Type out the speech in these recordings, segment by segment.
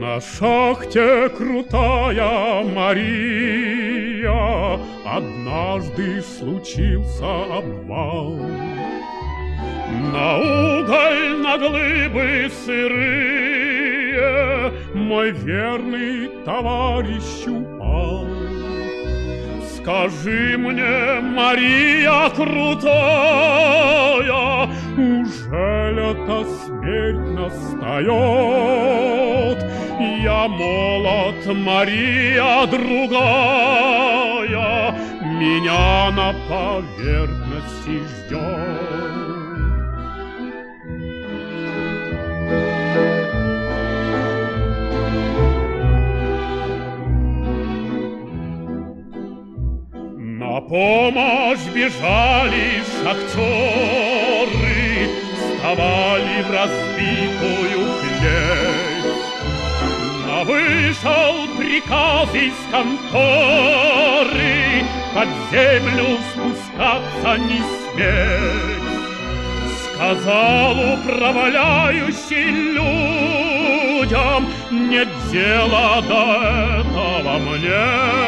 На шахте крутая Мария, однажды случился обвал. На уголь, на глыбы сырые мой верный товарищ упал. Скажи мне, Мария крутая, ужель это смерть настает? Я молод, Мария другая меня на поверхности ждет. На помощь бежали шахтеры, вставали в разбитую клеть. Но вышел приказ из конторы под землю спускаться не сметь. Сказал управляющий людям: нет дела до этого мне.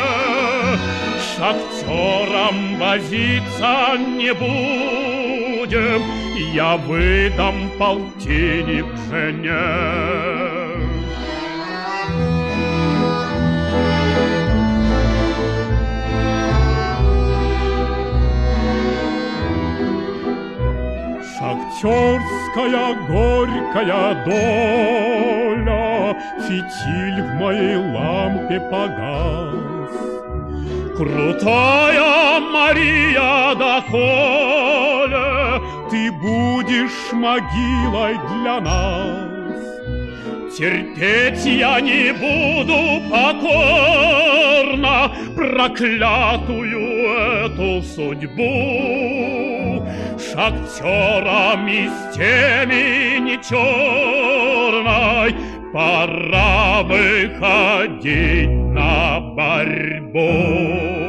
Шахтерам возиться не будем, я выдам полтинник жене. Шахтерская горькая доля, фитиль в моей лампе погас. Крутая Мария, доколе ты будешь могилой для нас? Терпеть я не буду покорно проклятую эту судьбу. Шахтерам и с темени черной пора выходить на борьбу.